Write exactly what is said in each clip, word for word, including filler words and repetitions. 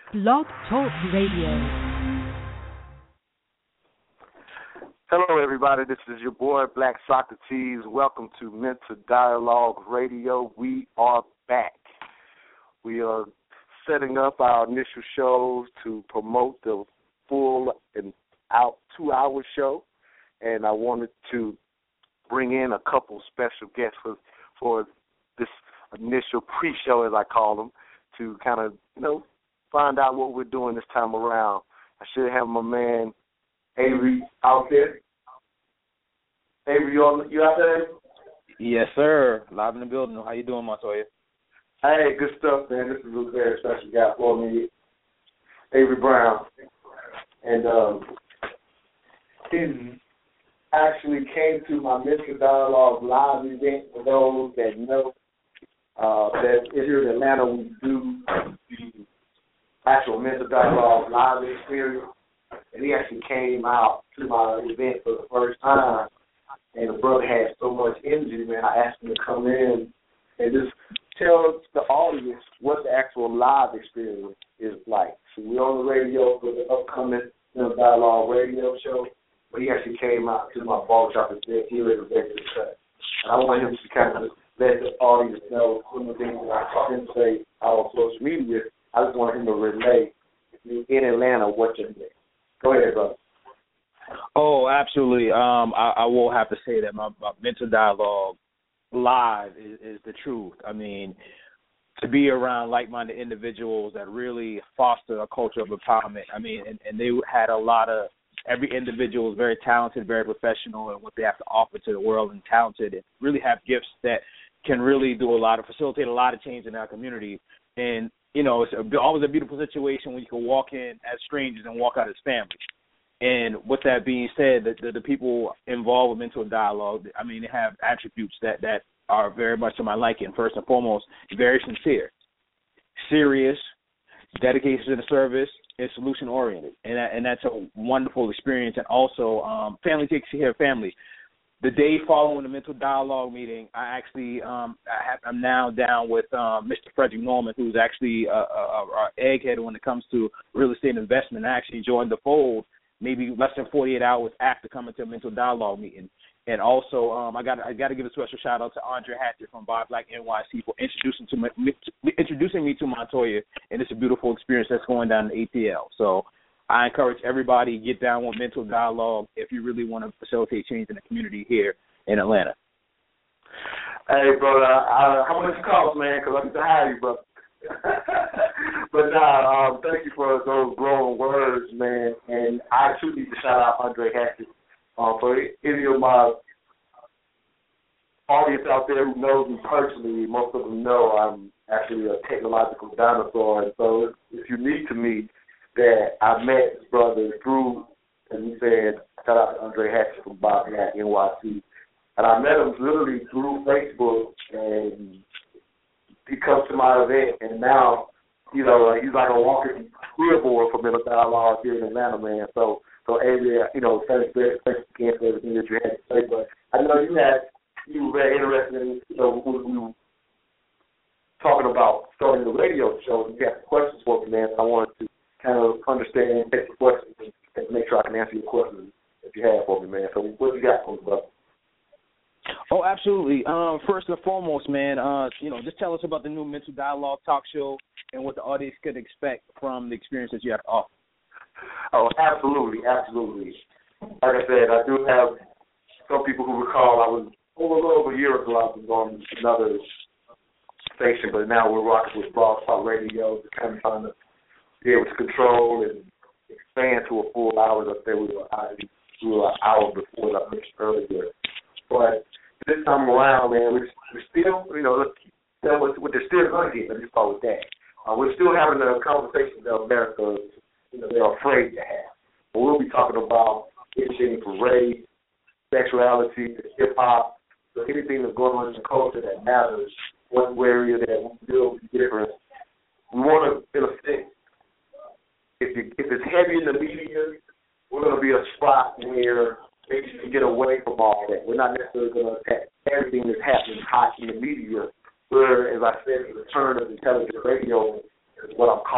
Blog Talk Radio. Hello, everybody. This is your boy, Black Socrates. Welcome to Mental Dialogue Radio. We are back. We are setting up our initial shows to promote the full and out two-hour show, and I wanted to bring in a couple special guests for for this initial pre-show, as I call them, to kind of, you know, find out what we're doing this time around. I should have my man Avery out there. Avery, you, on, you out there? Yes, sir. Live in the building. How you doing, Montoya? Hey, good stuff, man. This is a very special guy for me, Avery Brown. And um, he actually came to my Mental Dialogue live event. For those that know, uh, that here in Atlanta, we do the actual Mental Dialogue live experience. And he actually came out to my event for the first time. And the brother had so much energy, man. I asked him to come in and just tell the audience what the actual live experience is like. So we're on the radio for the upcoming, you know, Dialogue radio show, but he actually came out to my barbershop and said he was ready to cut. And I want him to kind of let the audience know some of the things that I saw him say out on social media. I just want him to relay in Atlanta what you're doing. Go ahead, brother. Oh, absolutely. Um, I, I will have to say that my, my Mental Dialogue live is, is the truth. I mean, to be around like-minded individuals that really foster a culture of empowerment. I mean, and, and they had a lot of, every individual is very talented, very professional, and what they have to offer to the world, and talented, and really have gifts that can really do a lot of, facilitate a lot of change in our community. And, you know, it's a, always a beautiful situation when you can walk in as strangers and walk out as family. And with that being said, the, the, the people involved with Mental Dialogue, I mean, they have attributes that, that are very much to my liking. First and foremost, very sincere, serious, dedication to the service, and solution-oriented. And, that, and that's a wonderful experience. And also, um, family takes care of family. The day following the Mental Dialogue meeting, I actually, um, I have, I'm now down with um, Mister Frederick Norman, who's actually our egghead when it comes to real estate investment. I actually joined the fold maybe less than forty-eight hours after coming to a Mental Dialogue meeting. And also, um, I got I got to give a special shout out to Andre Hatcher from Bob Black N Y C for introducing to me, introducing me to Montoya, and it's a beautiful experience that's going down in A T L. So I encourage everybody to get down with Mental Dialogue if you really want to facilitate change in the community here in Atlanta. Hey, brother, uh, how much it cost, man? Because I'm tired of you, brother. But nah, um, thank you for those glowing words, man. And I too need to shout out Andre Hatcher. Um, for any of my audience out there who knows me personally, most of them know I'm actually a technological dinosaur. And so it's, it's unique to me that I met this brother through, as you said, shout out to Andre Hatcher from Bob Black N Y C. And I met him literally through Facebook, and he comes to my event, and now, you know, he's like a walking billboard for Mental Dialogue here in Atlanta, man. So, so Avery, you know, thanks, thanks again for everything that you had to say. But I know you had, you were very interested in, you know, when we were talking about starting the radio show. You had questions for me, man. I wanted to kind of understand and take the questions and make sure I can answer your questions that you have for me, man. So what you got for me, brother? Oh, absolutely. Um, first and foremost, man, uh, you know, just tell us about the new Mental Dialogue talk show and what the audience could expect from the experience that you have to offer. Oh, absolutely, absolutely. Like I said, I do have some people who recall I was over a little over a year ago. I was on another station, but now we're rocking with Blog Talk Radio, kind of trying to be able to control and expand to a full hour. Up there, we were, we were an hour before, like I mentioned earlier. But this time around, man, we're, we're still, you know, look, you know, what, what they're still going to get, let me start with that. Uh, we're still having a conversation that America, you know, they're afraid to have. But we'll be talking about anything from race, sexuality, to hip-hop, so anything that's going on in the culture that matters, one area that we feel different. We want to, in a sense, if, you, if it's heavy in the media, we're going to be a spot where maybe you can get away from all that. We're not necessarily going to attack everything that's happening hot in the media, where, as I said, the return of intelligent radio is what I'm calling the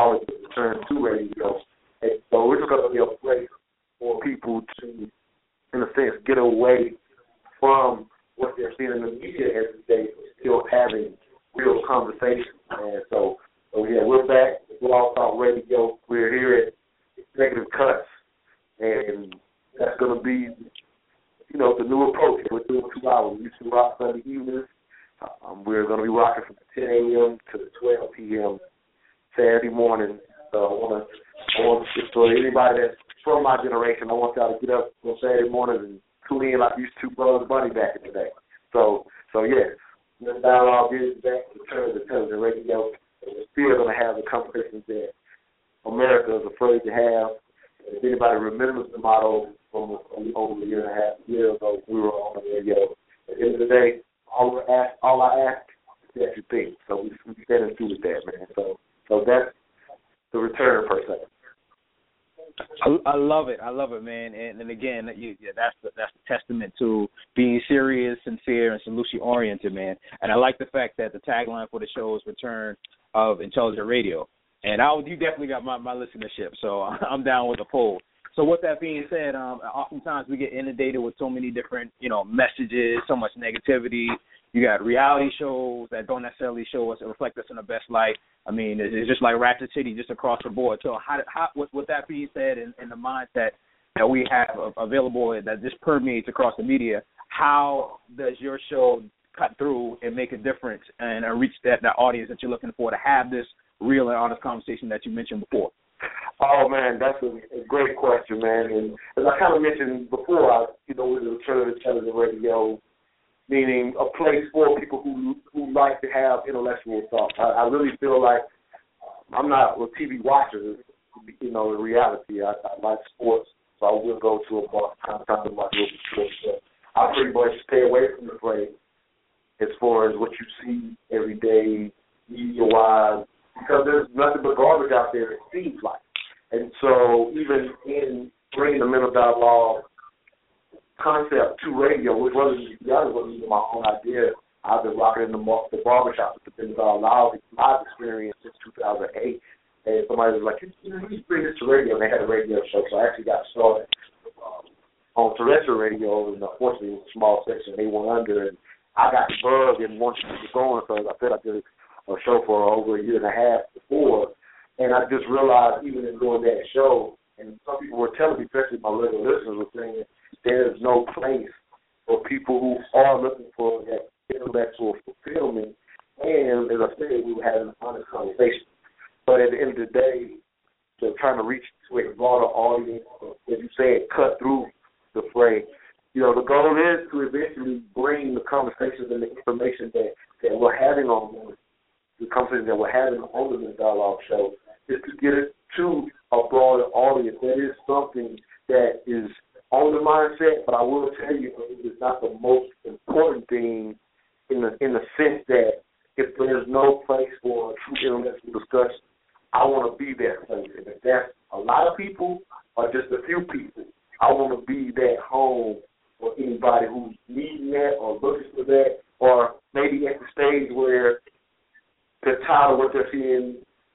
return to radio. And so it's going to be a place for people to, in a sense, get away from what they're seeing in the media every day, but still having real conversations. And so, so yeah, we're back. Blog Talk Radio. We're here at Executive Cuts, and that's going to be, you know, the new approach. We're doing two hours. We used to rock Sunday evenings. Um, we're going to be rocking from ten a.m. to twelve p.m. Saturday morning. So I want to, I want to, for anybody that's from my generation, I want y'all to get up on Saturday morning and tune in like these two brothers Bunny back in the day. So, so yeah, the dialogue is back to turn the television radio. We're still going to have the conversations that America is afraid to have. If anybody remembers the motto from over a year and a half years ago, we were on the radio. At the end of the day, all we ask, all I ask is that you think. So we we stand through with that, man. So, so that's the return per se. I, I love it. I love it, man. And, and again, you, yeah, that's the, that's the testament to being serious, sincere, and solution-oriented, man. And I like the fact that the tagline for the show is Return of Intelligent Radio. And I, you definitely got my, my listenership, so I'm down with the poll. So with that being said, um, oftentimes we get inundated with so many different, you know, messages, so much negativity. You got reality shows that don't necessarily show us and reflect us in the best light. I mean, it's just like Ratchet City just across the board. So how, how with, with that being said and, and the mindset that we have available that just permeates across the media, how does your show cut through and make a difference and uh, reach that, that audience that you're looking for to have this real and honest conversation that you mentioned before? Oh, man, that's a, a great question, man. And as I kind of mentioned before, I, you know, with the Return of Intelligent Radio, meaning a place for people who who like to have intellectual thought. I, I really feel like I'm not a T V watcher, you know, in reality. I, I like sports, so I will go to a bar time to time to watch local sports. But I pretty much stay away from the fray as far as what you see every day, media-wise, because there's nothing but garbage out there, it seems like. And so even in bringing the mental dialogue concept to radio, which wasn't, that wasn't even my own idea. I've been rocking in the, the barbershop with the mental dialogue live experience since two thousand eight. And somebody was like, you know, you should bring this to radio. And they had a radio show, so I actually got started um, on terrestrial radio, and unfortunately it was a small section they went under, and I got the bug and wanted to keep going, so I said I did a show for over a year and a half before, and I just realized even in doing that show, and some people were telling me, especially my regular listeners were saying, there's no place for people who are looking for that intellectual fulfillment, and as I said, we were having an honest conversation. But at the end of the day, they're trying to reach to a broader audience, as you said, cut through the fray. You know, the goal is to eventually bring the conversations and the information that, that we're having on the conversations that we're having on the Mental Dialogue show, is to get it to a broader audience. That is something that is on the mindset, but I will tell you, it's not the most important thing in the in the sense that if there's no place for a true intellectual discussion, I want to be that place. And if that's a lot of people or just a few people, I want to be that home for anybody who's needing that or looking for that, or maybe at the stage where they're tired of what they're seeing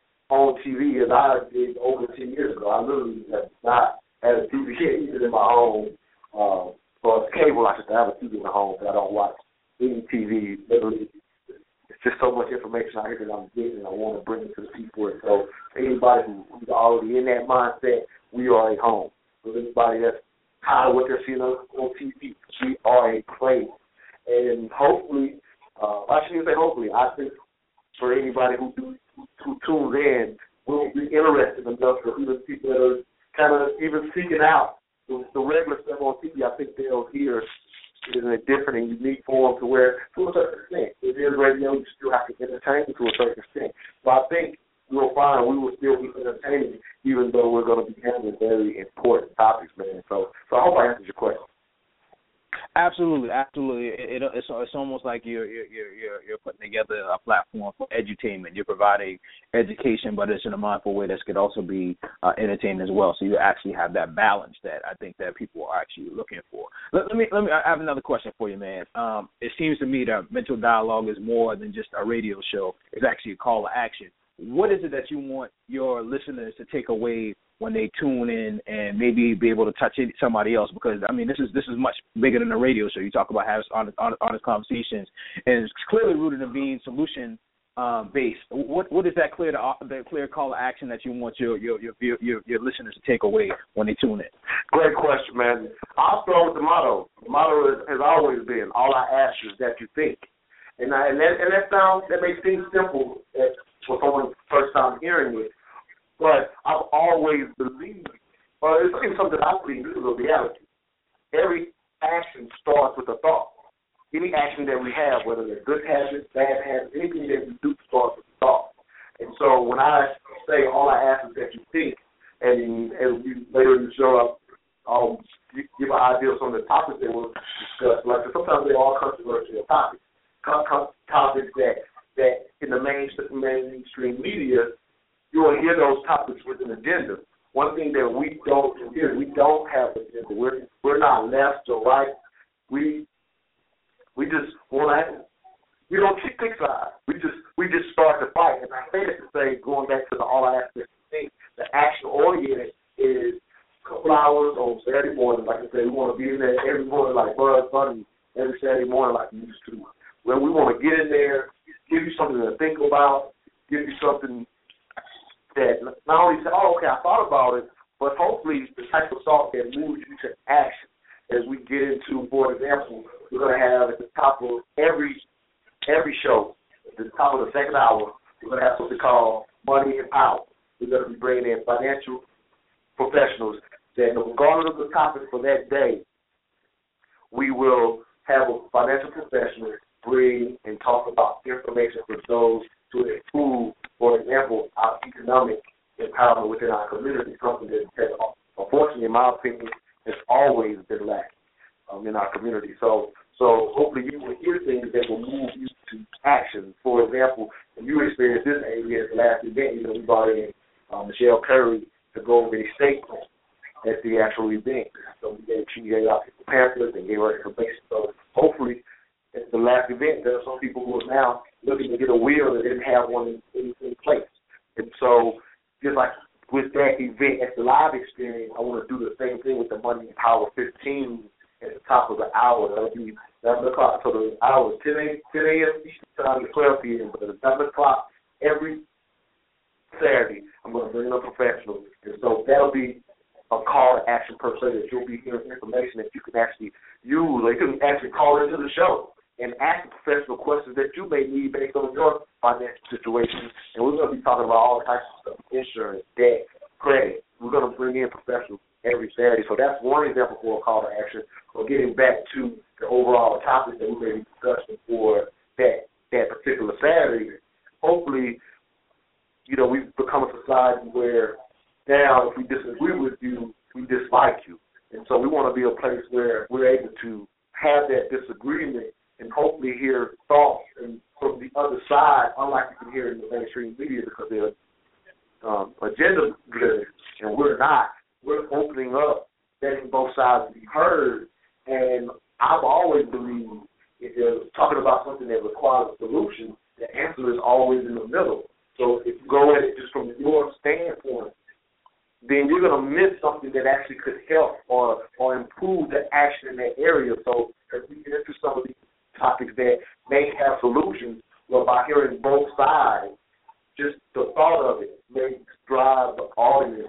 on T V, as I did over ten years ago. I literally have not had a T V even in my home. Uh, or cable, I should have a T V in my home, but I don't watch any T V. Literally, it's just so much information out here that I'm getting, and I want to bring it to the people. And so, for anybody who, who's already in that mindset, we are a home. For anybody that's tired of what they're seeing on, on T V, we are a place. And hopefully, uh, I shouldn't say hopefully, I think for anybody who who tunes in, will be interested enough for even people that are kind of even seeking out the, the regular stuff on T V. I think they'll hear it in a different and unique form to where, to a certain extent, it is radio, you still have to entertain to a certain extent. So I think you'll find we will still be entertaining, even though we're going to be handling very important topics, man. So, so I hope I answered your question. Absolutely, absolutely. It, it, it's it's almost like you're you're you're you're putting together a platform for edutainment. You're providing education, but it's in a mindful way that could also be uh, entertaining as well. So you actually have that balance that I think that people are actually looking for. Let, let me let me. I have another question for you, man. Um, it seems to me that Mental Dialogue is more than just a radio show. It's actually a call to action. what is it that you want your listeners to take away when they tune in and maybe be able to touch somebody else? Because, I mean, this is this is much bigger than a radio show. You talk about having honest, honest, honest conversations, and it's clearly rooted in being solution um, based. What what is that clear to, the clear call to action that you want your your, your your your listeners to take away when they tune in? Great question, man. I'll start with the motto. The motto is, has always been, all I ask is that you think. And, I, and, that, and that sounds, that may seem simple for someone first time hearing it, but I've always believed, or it's even something I believe is a reality. Every action starts with a thought. Any action that we have, whether they're good habits, bad habits, anything that we do starts with a thought. And so when I say all I ask is that you think, and as we later in the show, I'll give an idea of some of the topics that we'll discuss. Like sometimes they're all controversial topics, topics that that in the main, mainstream media, you will hear those topics with an agenda. One thing that we don't hear, we don't have an agenda. We're we're not left or right. We we just want to. We don't pick sides. We just we just start to fight. And I say that to say, going back to the all I ask is to think, the action oriented is a couple hours on Saturday morning. Like I said, we want to be in there every morning like Buzz Bunny every Saturday morning like we used to. When we want to get in there, give you something to think about, give you something that not only say, oh, okay, I thought about it, but hopefully the type of thought that moves you to action. As we get into, for example, we're going to have at the top of every every show, at the top of the second hour, we're going to have something called Money and Power. We're going to be bringing in financial professionals that, regardless of the topic for that day, we will have a financial professional bring and talk about information for those to improve, for example, our economic empowerment within our community, something that has, unfortunately, in my opinion, has always been lacking um, in our community. So so hopefully you will hear things that will move you to action. For example, if you experienced this maybe at the last event, you know, we brought in um, Michelle Curry to go over a statement at the actual event. So we gave, she gave out people pamphlets and gave her information. So hopefully, at the last event, there are some people who are now looking to get a wheel that didn't have one in, in, in place. And so, just like with that event at the live experience, I want to do the same thing with the Money and Power fifteen at the top of the hour. That'll be eleven o'clock. So the hour is ten a.m. Eastern Time to twelve p.m. But at eleven o'clock every Saturday, I'm going to bring in a professional. And so that'll be a call to action per se, that you'll be hearing information that you can actually use, or you can actually call into the show and ask the professional questions that you may need based on your financial situation. And we're going to be talking about all types of stuff, insurance, debt, credit. We're going to bring in professionals every Saturday. So that's one example for a call to action. Or getting back to the overall topic that we may be discussing for that, that particular Saturday. Hopefully, you know, we've become a society where now if we disagree with you, we dislike you. And so we want to be a place where we're able to have that disagreement and hopefully hear thoughts and from the other side, unlike you can hear in the mainstream media because they're um, agenda-driven, and we're not. We're opening up, letting both sides be heard, and I've always believed if you're talking about something that requires a solution, the answer is always in the middle. So if you go at it just from your standpoint, then you're going to miss something that actually could help or, or improve the action in that area. So as we get into some of these topics that may have solutions, well, by hearing both sides, just the thought of it may drive the audience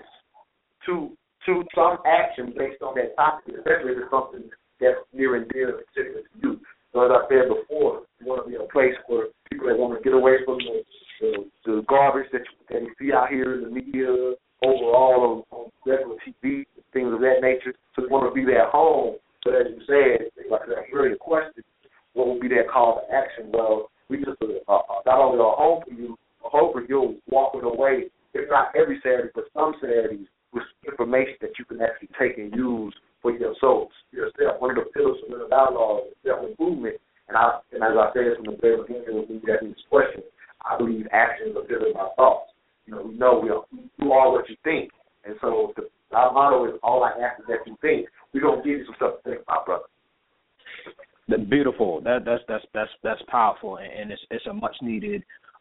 to to some action based on that topic, especially if it's something that's near and dear and particular to you. So as I said before, you want to be a place for people that want to get away from the, the, the garbage that you, that you see out here in the media, overall on, on regular T V, things of that nature. So you want to be there at home. But as you said, like I heard your question, what would be that call to action? Well, we just uh, uh, not only are home for you, but hopefully you'll walk away, if not every Saturday, but some Saturdays, with information that you can actually take and use for your souls, yourself. One of the pillars of mental dialogue is self-improvement. And, I, and as I said from the very beginning when we got this question, I believe actions are driven by thoughts. You know, we know we are, you are what you think. And so the, our motto is all I ask is that you think. We're going to give you some stuff to think about, brother. Beautiful. That that's that's that's that's powerful, and it's it's a much needed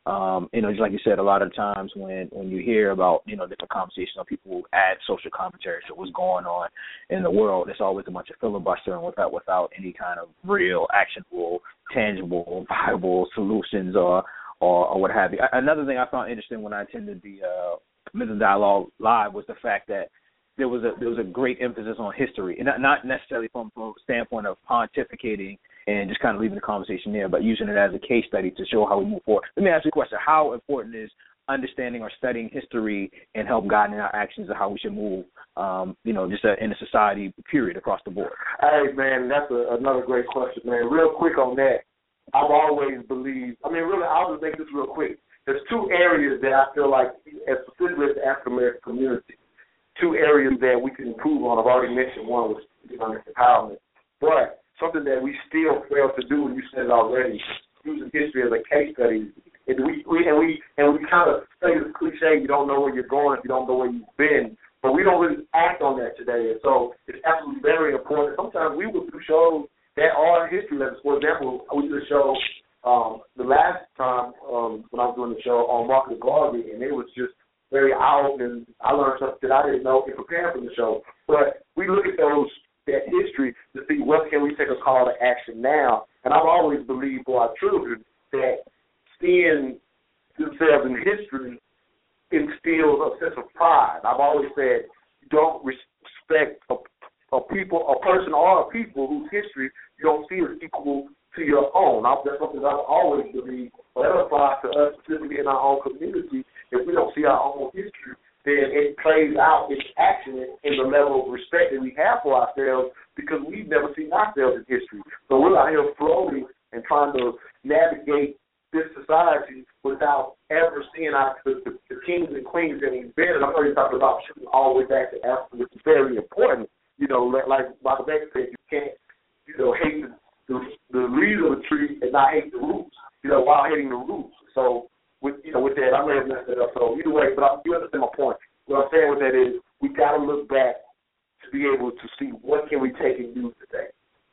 Um, you know, just like you said, a lot of times when, when you hear about, you know, different conversations, people add social commentary to what's going on in the world. It's always a bunch of filibustering without without any kind of real, actionable, tangible, viable solutions or or, or what have you. Another thing I found interesting when I attended the uh, Mental Dialogue Live was the fact that there was a there was a great emphasis on history, and not, not necessarily from, from a standpoint of pontificating and just kind of leaving the conversation there, but using it as a case study to show how we move forward. Let me ask you a question. How important is understanding or studying history and help guiding our actions of how we should move, um, you know, just uh, in a society, period, across the board? Hey, man, that's a, another great question, man. Real quick on that, I've always believed, I mean, really, I'll just make this real quick. There's two areas that I feel like, as specifically as the African-American community, two areas that we can improve on. I've already mentioned one was economic empowerment. But something that we still fail to do, and you said it already, using history as a case study. And we, we and we and we kind of say the cliche, you don't know where you're going if you don't know where you've been. But we don't really act on that today. And so it's absolutely very important. Sometimes we will do shows that are history lessons. For example, we did a show um, the last time um, when I was doing the show on Marcus Garvey, and it was just very out, and I learned something that I didn't know in preparing for the show. But we look at those that history to see what can we take a call to action now. And I've always believed for our children that seeing themselves in history instills a sense of pride. I've always said don't respect a, a people, a person or a people whose history you don't see as equal to your own. That's something that I've always believed. But that applies to us specifically in our own community. If we don't see our own history, then it plays out its action in the level of respect that we have for ourselves because we've never seen ourselves in history. So we're out here floating and trying to navigate this society without ever seeing our, the, the, the kings and queens that we've been. And I'm already talking about shooting all the way back to Africa, which is very important. You know, like Michael Beck said, you can't, you know, hate the, the, the leaves of the tree and not hate the roots, you know, while hating the roots. So, with you know, with that, I may have messed it up. So either way, but I, you understand my point. What I'm saying with that is we got to look back to be able to see what can we take and use today.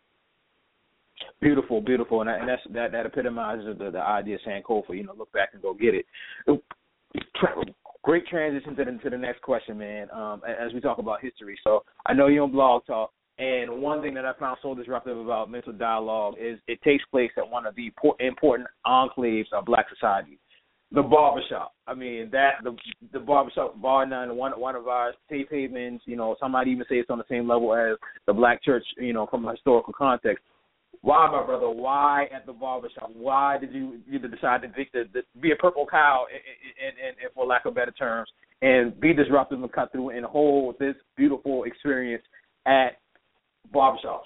Beautiful, beautiful, and, that, and that's that, that epitomizes the, the idea of Sankofa. You know, look back and go get it. Great transition to the, to the next question, man. Um, as we talk about history, so I know you're on Blog Talk, and one thing that I found so disruptive about Mental Dialogue is it takes place at one of the important enclaves of Black society. The barbershop. I mean, that the the barbershop, bar none, one one of our safe havens. You know, some might even say it's on the same level as the Black church. You know, from a historical context. Why, my brother? Why at the barbershop? Why did you you decide to, to, to be a purple cow, and, and, and for lack of better terms, and be disruptive and cut through and hold this beautiful experience at barbershops?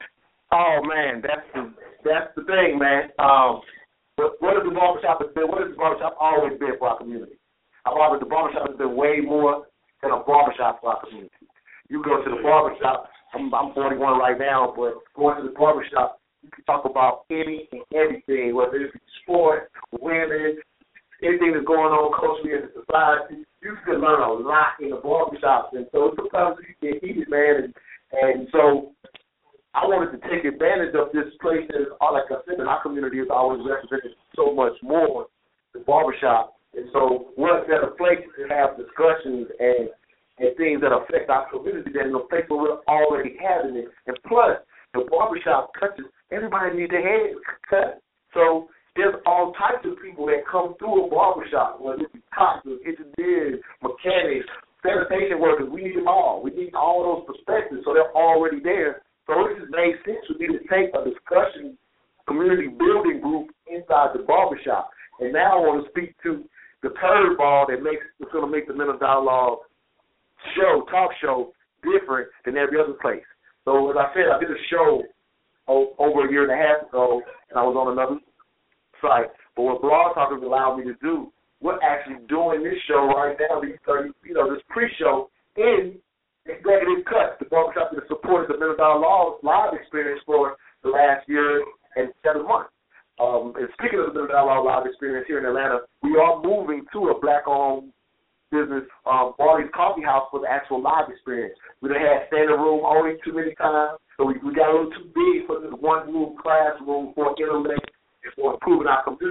Oh man, that's the that's the thing, man. Um, What, what is the barbershop has been? What has the barbershop always been for our community? Our barber, the barbershop has been way more than a barbershop for our community. You go to the barbershop, I'm, I'm forty-one right now, but going to the barbershop, you can talk about any and everything, whether it's sport, women, anything that's going on culturally in the society. You can learn a lot in the barbershop. And so sometimes you get heated, man. And, and so I wanted to take advantage of this place that is, like I said, in our community is always represented so much more, the barbershop. And so what better place to have discussions and, and things that affect our community than in a place where we're already having it. And plus, the barbershop touches, everybody needs their head cut. So there's all types of people that come through a barbershop, whether it's doctors, engineers, mechanics, sanitation workers. We need them all. We need all those perspectives, so they're already there. So it just made sense for me to take a discussion, community building group inside the barbershop. And now I want to speak to the curveball that makes it's going to make the Mental Dialogue show, talk show, different than every other place. So as I said, I did a show o- over a year and a half ago, and I was on another site. But what Blog Talk has allowed me to do, we're actually doing this show right now, these thirty, you know, this pre-show in Executive Cut, the barbershop that supported the Mental Dialogue live experience for the last year and seven months. Um, and speaking of the Mental Dialogue live experience here in Atlanta, we are moving to a Black-owned business, um, Barley's Coffee House, for the actual live experience. We done had standing room only too many times, so we, we got a little too big for this one-room classroom for intellect and for improving our community. So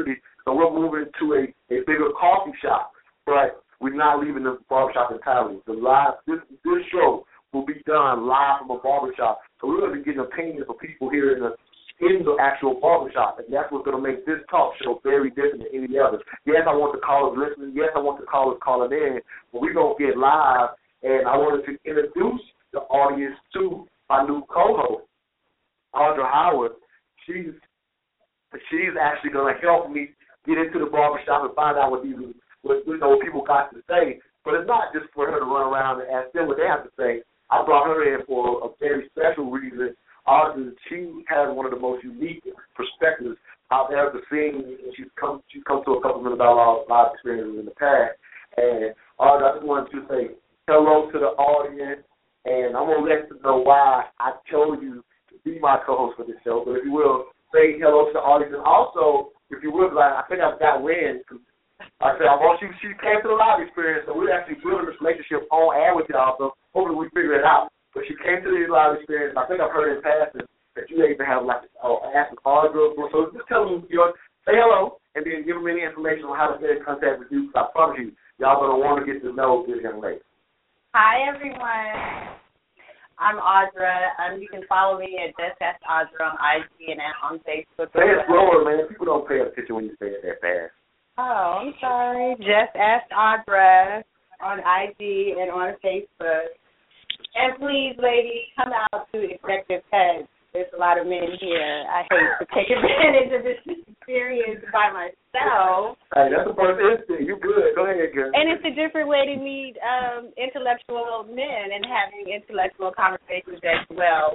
So we're moving to a, a bigger coffee shop, but we're not leaving the barbershop entirely. The live this this show will be done live from a barbershop. So we're going to be getting opinions from people here in the in the actual barbershop, and that's what's going to make this talk show very different than any others. Yes, I want the callers listening. Yes, I want the callers calling in, but we're going to get live, and I wanted to introduce the audience to my new co-host, Audra Howard. She's she's actually going to help me get into the barbershop and find out what these what, you know, what people got to say. But it's not just for her to run around and ask them what they have to say. I brought her in for a very special reason. Audra, she has one of the most unique perspectives I've ever seen. She's come she's come to a couple million dollar live experiences in the past. And Audra, I just wanted to say hello to the audience, and I'm going to let you know why I chose you to be my co-host for this show. But if you will, say hello to the audience. And also, if you would, like, I think I've got Lynn. Like I said, I want you, she came to the live experience, so we're actually building this relationship on air with y'all, so hopefully we figure it out. But she came to the live experience. I think I've heard in passing that you even have like uh, ask Audra. So just tell them, you know, say hello, and then give them any information on how to get in contact with you. I promise you, y'all gonna want to get to know this young lady. Hi everyone, I'm Audra. Um, you can follow me at Just Ask Audra on I G and on Facebook. Say it slower, man. People don't pay attention when you say it that fast. Oh, I'm sorry. Just Ask Audra on I G and on Facebook. And please, ladies, come out to Effective Heads. There's a lot of men here. I hate to take advantage of this experience by myself. Hey, that's the first instinct. You good. Go ahead, girl. And it's a different way to meet um, intellectual men and having intellectual conversations as well.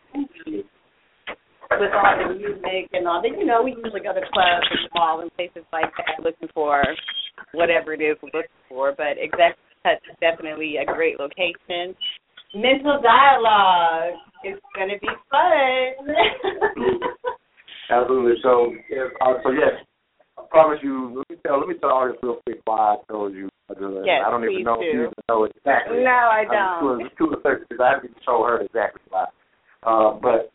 With all the music and all that. You know, we usually go to clubs and malls and places like that looking for whatever it is we're looking for. But Executive Touch is definitely a great location. Mental dialogue is going to be fun. Absolutely. So, if, uh, so yes, I promise you. Let me tell. Let me tell all this real quick why I told you. Yes, I don't even know do. if you even know exactly. No, I don't. It's too effective because I haven't told her exactly why. Uh, but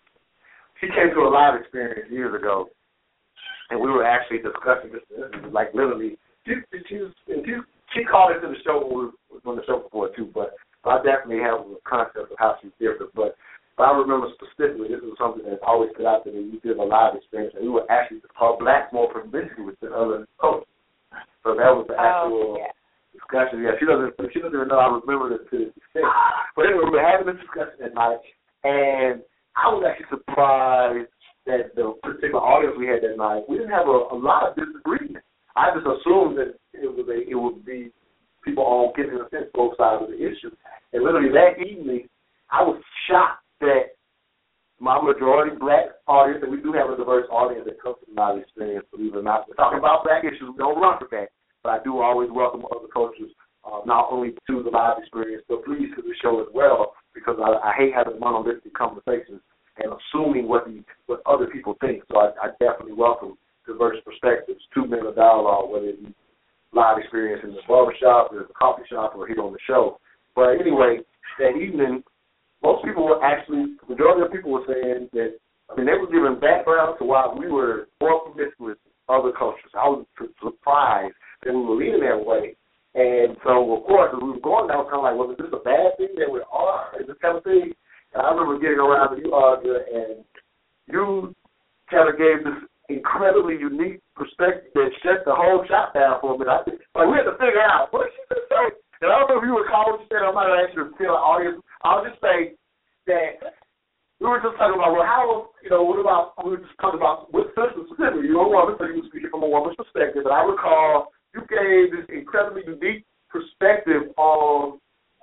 she came to a live experience years ago, and we were actually discussing this. This is like literally, she she, was, she she called into the show when we were on the show before too, but. I definitely have a concept of how she's different, but, but I remember specifically this was something that always stood out to me. We did a live experience, and we were actually called Black more promiscuous than other coaches. So that was the actual oh, yeah. discussion. Yeah, she doesn't she doesn't even know I remember this to this extent. But anyway, we were having this discussion that night, and I was actually surprised that the particular audience we had that night, we didn't have a, a lot of disagreement. I just assumed that it was a, it would be people all getting a sense both sides of the issue. And literally that evening, I was shocked that my majority black audience, and we do have a diverse audience that comes from my experience, believe it or not. We're talking about black issues. We don't run for that. But I do always welcome other coaches, uh, not only to the live experience, but please to the show as well, because I, I hate having monolithic conversations and assuming what the, what other people think. So I, I definitely welcome diverse perspectives, two-minute dialogue, whether it be live experience in the barbershop or the coffee shop or here on the show. But anyway, that evening, most people were actually, the majority of people were saying that, I mean, they were giving background to why we were more promiscuous with other cultures. I was surprised that we were leading that way. And so, of course, as we were going down, I was kind of like, well, is this a bad thing that we are? Is this kind of thing? And I remember getting around to you, Audra, and you kind of gave this incredibly unique perspective that shut the whole shop down for me. I think, like, we had to figure out what she going to say. And I don't know if you were calling, she said, I'm not actually tell the audience. I'll just say that we were just talking about, well, how, you know, what about, we were just talking about with sisters specifically. You're a woman, so you were speaking from a woman's perspective. And I recall you gave this incredibly unique perspective on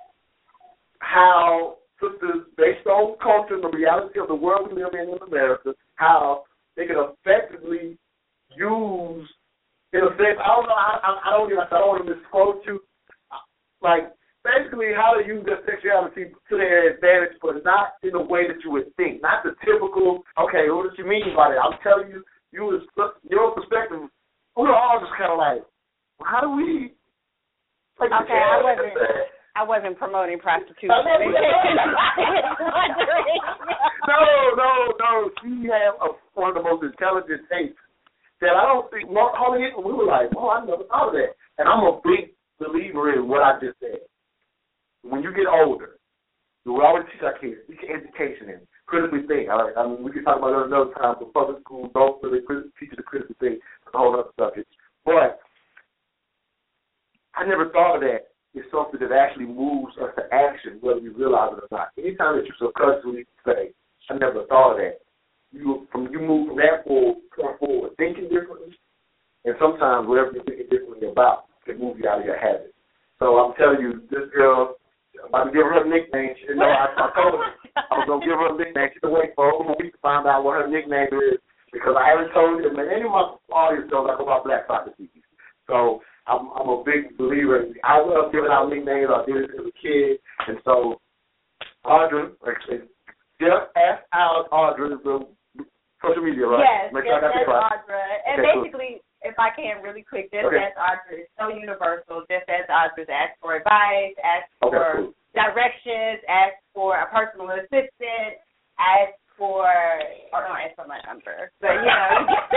how sisters, based on culture and the reality of the world we live in in America, how they can effectively use, in a sense, I don't know, I, I, I don't even, I don't want to misquote you, like, basically how to use their sexuality to their advantage, but not in a way that you would think, not the typical, okay, what does she mean by that? I'm telling you, you was, your perspective, we were all just kind of like, well, how do we, like, okay, I wasn't, I wasn't promoting prostitution. no, no, no. She had a, one of the most intelligent takes that I don't think Mark Holly, we were like, oh, I never thought of that. And I'm a big believer in what I just said. When you get older, we always teach our kids, teach education and critically think. All right? I mean, we can talk about that another time, but public schools don't really teach you the critical think. It's a whole other subject. But I never thought of that. It's something that actually moves us to action, whether you realize it or not. Anytime that you subconsciously say, I never thought of that, you from you move from that forward, point forward, thinking differently, and sometimes whatever you're thinking differently about can move you out of your habit. So I'm telling you, this girl, I'm about to give her a nickname. She didn't know I, I told her I was going to give her a nickname. She can wait for over a week to find out what her nickname is because I haven't told her. Man, any of my audience knows I go about Black Socrates. So I'm, I'm a big believer. I love giving out nicknames. I did it as a kid. And so, Audra, just ask out Audra, the social media, right? Yes, Make sure sure I got that's the right. Audra. And okay, basically, cool. If I can really quick, just okay. ask Audra. It's so universal. Just ask Audra. Ask for advice. Ask for okay, cool. directions. Ask for a personal assistant. Ask for, oh, don't ask for my number. But, you know.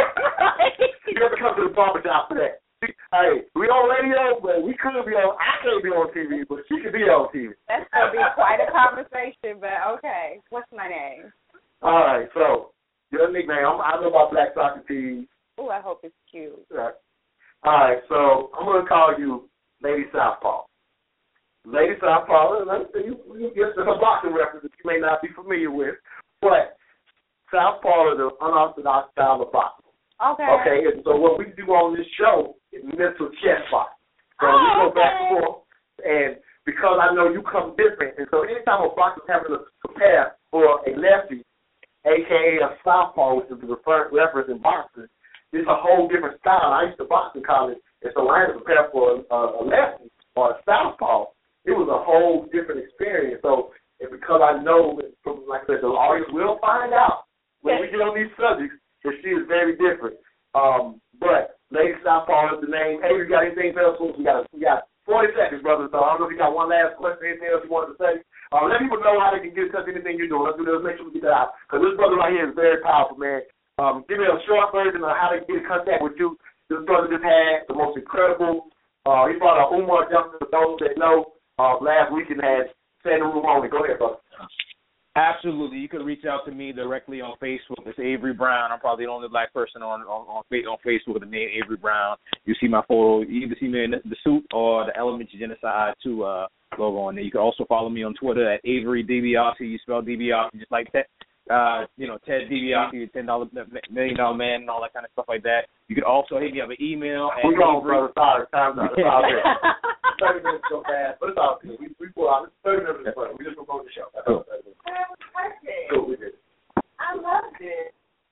You have to come to the barbershop for that. Hey, we on radio, but we could be on, I can't be on T V, but she could be on T V. That's going to be quite a conversation, but okay. What's my name? All right, so, your nickname, I'm, I know about Black Socrates. Oh, I hope it's cute. Right. All right, so I'm going to call you Lady Southpaw. Lady Southpaw, let me see, you, you get some boxing reference that you may not be familiar with, but Southpaw is an unorthodox style of boxing. Okay. Okay, and so what we do on this show is mental chess boxing. So oh, we go okay. back and forth, and because I know you come different, and so anytime a boxer's having to prepare for a lefty, a k a a southpaw, which is the reference reference in boxing, it's a whole different style. I used to box in college, and so when I had to prepare for a, a lefty or a southpaw, it was a whole different experience. So and because I know, from, like I said, the audience will find out when we get on these subjects, that she is very different. Um, but Lady Southpaw is the name. Hey, we got anything else? We got we got forty seconds, brother. So I don't know if you got one last question, anything else you wanted to say. Uh, let people know how they can get in touch with anything you're doing. Let's do this. Make sure we get that out. Because this brother right here is very powerful, man. Um, give me a short version of how they can get in contact with you. This brother just had the most incredible. Uh, he brought a Umar Johnson for those that know. Uh, last weekend had standing room only. Go ahead, brother. Absolutely. You can reach out to me directly on Facebook. It's Avery Brown. I'm probably the only black person on on, on, on Facebook with the name Avery Brown. You see my photo. You either see me in the, the suit or the Elements Genocide two uh, logo on there. You can also follow me on Twitter at Avery DiBiase. You spell DiBiase just like that. Uh, you know, Ted DiBiase, ten dollar million dollar man, and all that kind of stuff like that. You could also hit me up an email. At We're going, Avery. brother. Sorry, time's up. It's all good. thirty minutes so fast, but it's all good. We we pull out. It's thirty minutes is funny. We just promote the show. That's all. Perfect. Cool, we did. I loved it.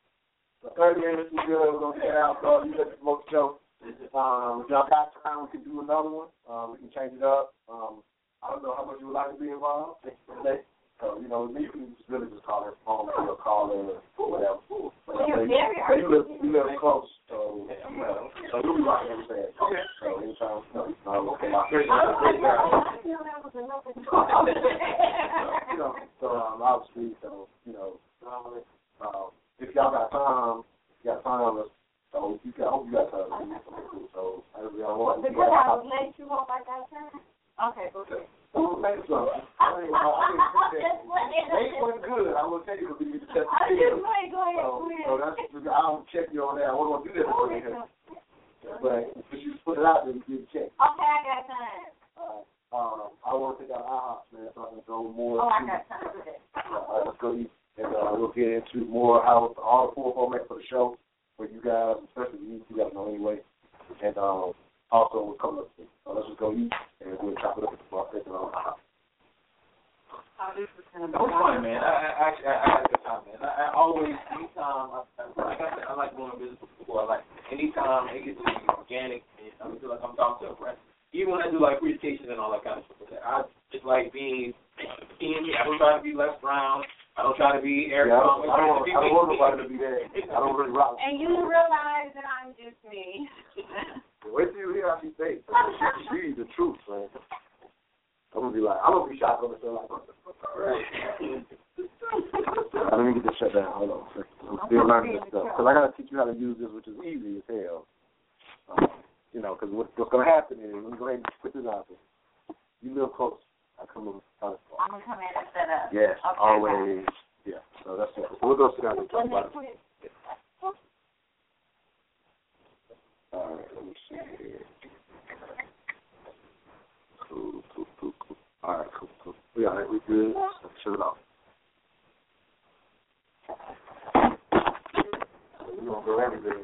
So thirty minutes is good. We're gonna get out. So you let the promote the show. Um, if y'all got time, we can do another one. Um, we can change it up. Um, I don't know how much you would like to be involved. So, you know, me, you just really just call her phone or call her or whatever. But, you, know, you, live, you live close, so, you know, so you'll be rocking everything. Okay. So, anytime, you know, okay, my first you know, so, um, obviously, so, you know, um, if y'all got time, you got time, so you got, I hope you got time. So, I really don't want to. Because I was late, you hope I got time? Okay, okay. Oh, thanks, son. I mean, I mean, ain't went good. I will tell you because we need to test the field. Go ahead, go ahead, So, go ahead. so that's, I don't check you on that. I wasn't going to do that before you here. But if you just put it out there, you get checked. Okay, I got time. Uh, um, I want to take out IHOP, man, so I can go more. Oh, I to, got time for that. Uh, all right, let's go eat. And uh, we'll get into more how all the full format for the show, for you guys, especially you, you guys know anyway. And um, also, we'll come up. So let's just go eat, and we'll chop it up with the bar. Take it on IHOP. Oh, this is kind of That was fun, man. I, I actually I, I had a good time, man. I, I always, anytime, I, like I said, I like going to business before. I like anytime it gets to be organic, and I feel like I'm talking to a friend. Even when I do like presentation and all that kind of stuff, I just like being being me. I don't try to be Les Brown. I don't try to be Eric. Yeah, I Thomas. don't, I don't, I don't want nobody to be there. I don't really rock. And you realize that I'm just me. Wait till you hear how she say it. She's the truth, man. I'm gonna be like, I'm gonna be shocked on myself. Like, all right. Let me get this shut down. Hold on. I'm still learning this stuff. Because I got to teach you how to use this, which is easy as hell. Um, you know, because what, what's going to happen is, let me go ahead and put this out there. You live close. I come over to I'm going to come in and set up. Yes, okay, always. Right. Yeah, so that's it. So we'll go sit down and talk about it. All right, let me see here. Cool, cool, cool, cool. All right, cool, cool. We all right, we good. Let's shut it off. You don't go everything.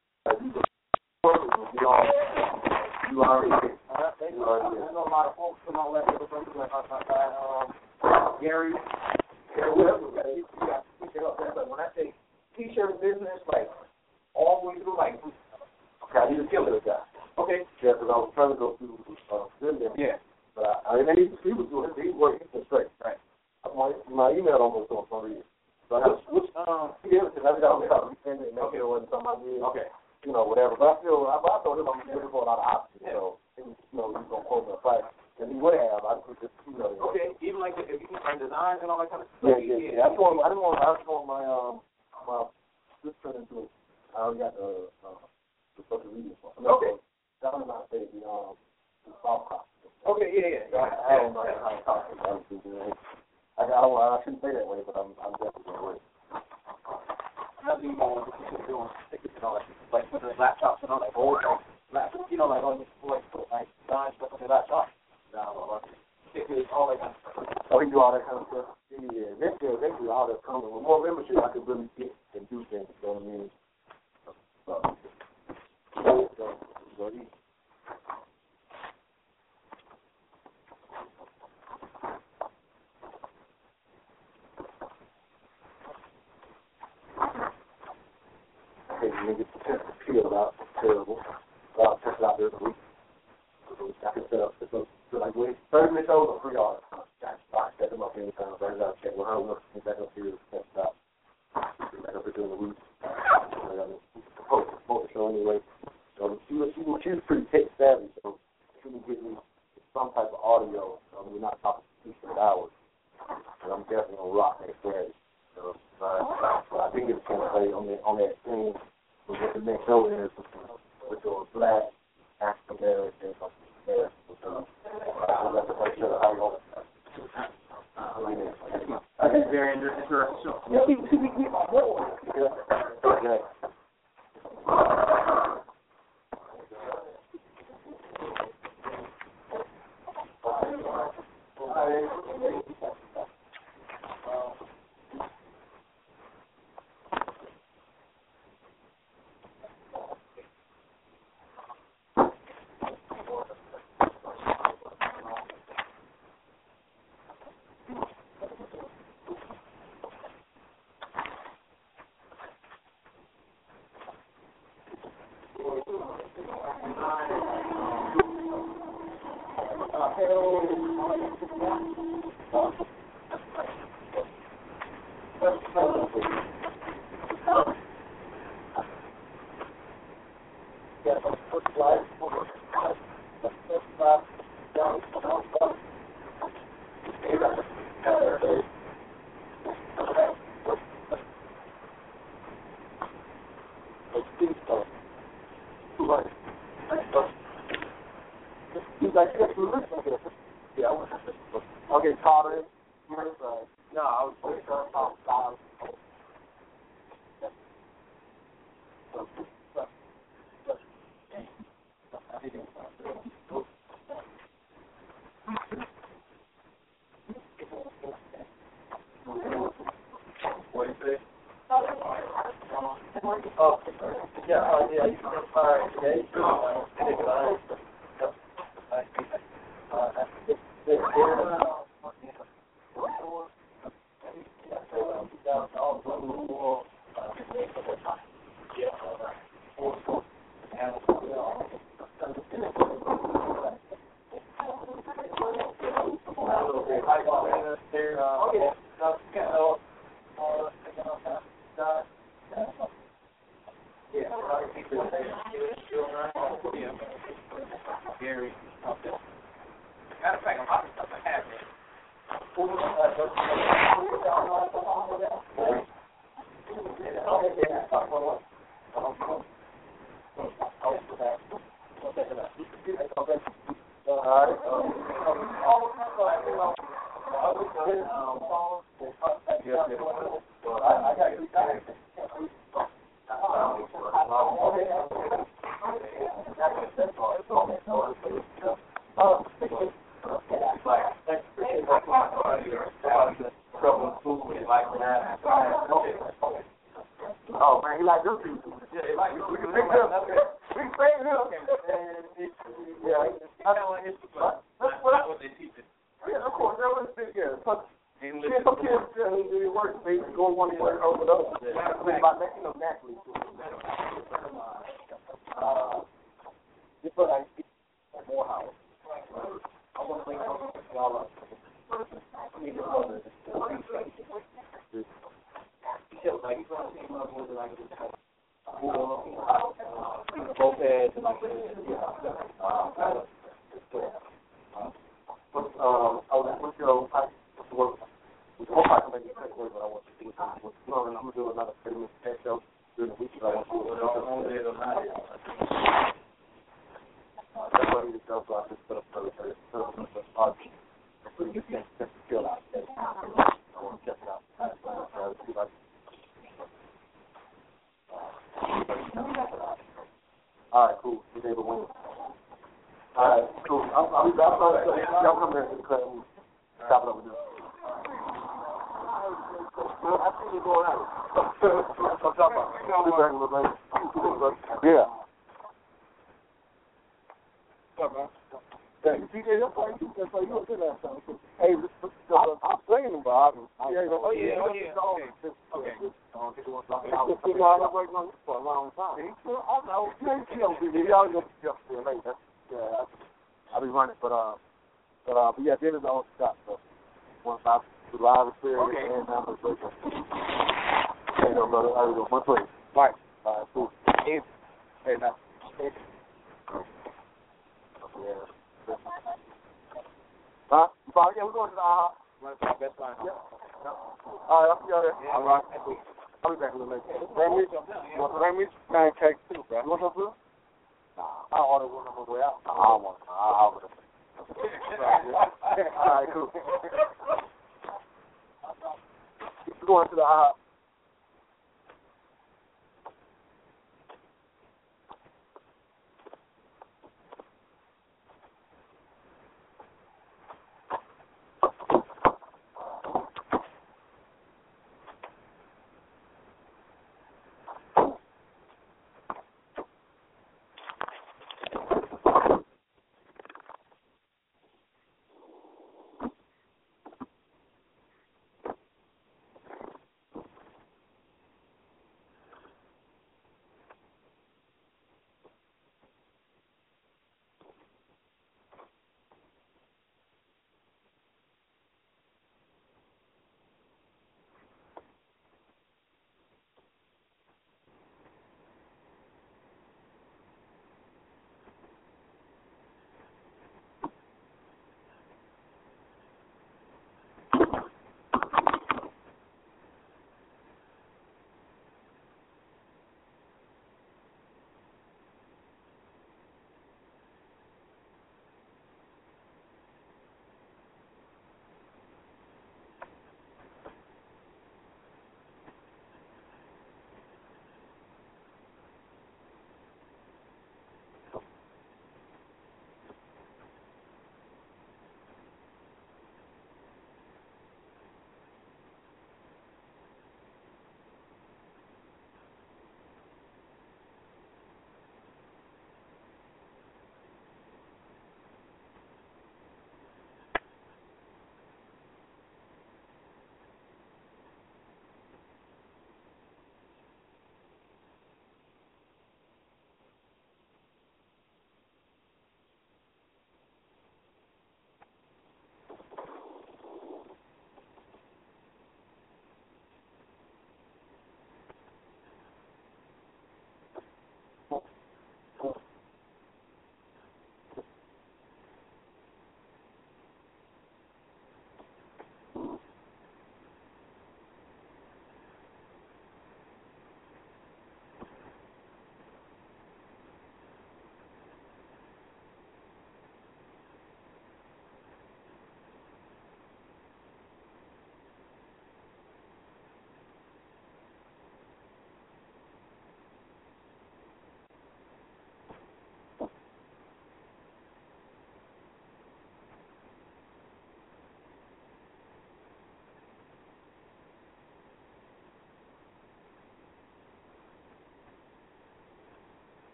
You already you already I know a lot of folks and all that other stuff like um Gary, Gary whatever, you got to pick it up there. But when I say t-shirt business, like all the way through, like, okay, I need to kill this guy. Okay. Yeah, because I was trying to go through uh, them there. Yeah. But I, I mean, he was doing he was working straight. Right. My, my email almost on some reason. So which, which, um, yeah, because I got to resend it and make okay. Sure it wasn't something I did. Okay. You know, whatever. But I feel, I, I told him I'm looking for a lot of options. Yeah. So, you know, he's going to quote me a price. And he would have. I could just, you know. Okay. Even like if you can find designs and all that kind of stuff. Yeah, yeah, yeah. yeah. I, told him, I didn't want, I just want my, um, my, this turned into, I already got the, uh, the social media for. Okay. That was my favorite, the, um, the soft copy. Okay, yeah, yeah. yeah. I, I don't know how to talk about it. I, I, don't, I shouldn't say that way, but I'm, I'm definitely that way. How do you know what you're doing? Stickers and all that, like putting the laptops and all that old laptops, you know, like on like like design stuff on the laptop. No, stickers, all that kind of stuff. Oh, he do all that kind of stuff. Yeah, eventually, eventually, all that's coming. With more membership, I could really get and do things. You know what I mean? So, so, so, so he. Okay, you get the test appeal out. Terrible. I'll test it out there the week. I can set up. So, so like, wait, thirty minutes over, three hours. I set them up anytime. So I got to check with her. We'll get back up here to test it out. Get back up here during the week. I got to post the show anyway. So she was, she was, she was pretty tech savvy. So she can give me some type of audio. So we're not talking two straight hours. And I'm definitely going to rock that Friday. So, uh, so I think it's going to play on, the, on that thing with what the next show is with your black African American there. So, I let the first show how you hold it. I think very interesting show. Yeah, we we we yeah. Okay. Okay, Carter. No, I was going to talk about what do you say? Oh, yeah, uh, yeah, you can fire today. Gary, okay. Matter of fact, a lot of stuff I have here. Oh man, he like those people. Yeah, he like we can mix him. We can save him. Yeah, I don't want his. That's what they teach. Yeah, of course, that was it. Yeah, plus, yeah, some kids uh, who do work, they go one way over the other. About that, you know, naturally. Uh, just for like more hours. I want to bring y'all up. I need to know this. Like, you're going to see my boys like this. Both heads and like this. But, um, I was with you, I work. We hope I can make it quick, but I want to see what's going on. I'm going to do another thirty minute test show during the week, but I want to do it all day tonight. That's why we just go, so I just put up thirty minutes. So you can just feel out. I want to check it out. See if I all right, cool. We're able to win. All right, cool. I'll, I'll be back. Y'all come here to the club and stop it over there. I think you're going out. I'm talking about. Be back a little later. Yeah. What's up, man? Hey, D J, that's why you that's why you were good last time. Hey, I'm singing them, but I oh yeah, oh yeah, okay. Okay. I think it was like I was working on this for a long time. I know, you ain't kill me. Y'all just just feel late. That's yeah, I'll be running, but uh, but uh, but yeah, dinner's all stuff. So once I do live experience and I'm gonna break up. Hey, no, brother, I go one place. Right. All right, cool. Hey, now. Yeah. Huh? Yeah, we're going to the uh best line. Yeah. All right, I'll see y'all there. Yeah. All right. I'll be back a little later. Sandwich? You want some sandwich? Pancakes too, bro. You want some food? Nah. I'll order one on the way out. Nah, I don't want it. I'll order it. All right, cool. We're going to the uh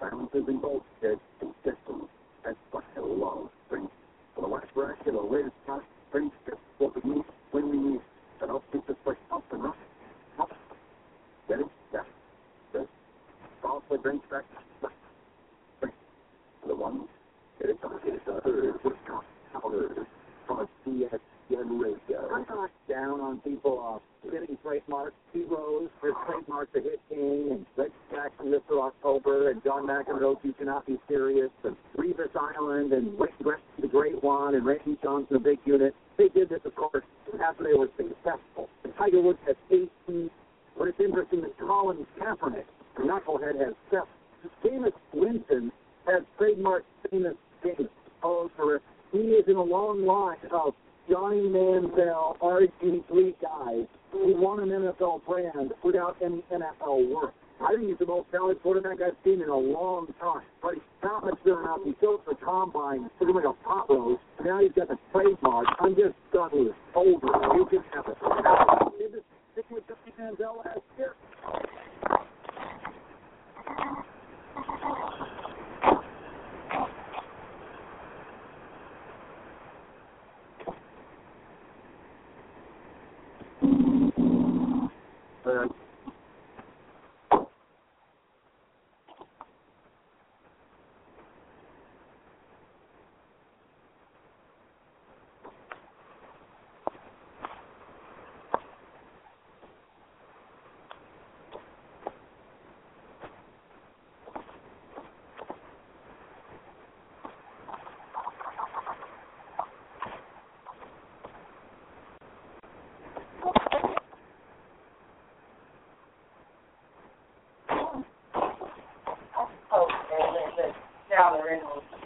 silences and bullshit and systems. That's what I love. Brings for the last rush and the latest stuff. Brings just what we need when we need. And I'll keep this place up and running. Get it? Yeah. This also brings back the one. It is a third Wisconsin powder from a C S N radio. I'm not down on people uh, getting trademarks. Heroes for trademarks to Hit King and Red Jackson, Mister October, and John McEnroe, You Cannot Be Serious, and Revis Island, and Rick Grant, the Great One, and Randy Johnson, the Big Unit. They did this, of course, after they were successful. And Tiger Woods has eighteen. But it's interesting that Colin Kaepernick, the knucklehead, has seven. Jameis Winston has trademarked famous James Osiris. He is in a long line of Johnny Manziel, R G three guys who won an N F L brand without any N F L work. I think he's the most talented quarterback I've seen in a long time. But he's not much good enough. He built the combine, looking like a pot roast. Now he's got the trademark. I'm just done with it. Over. You can have it. Did this stick with Johnny Manziel last year? Uh, Oh, and then the down the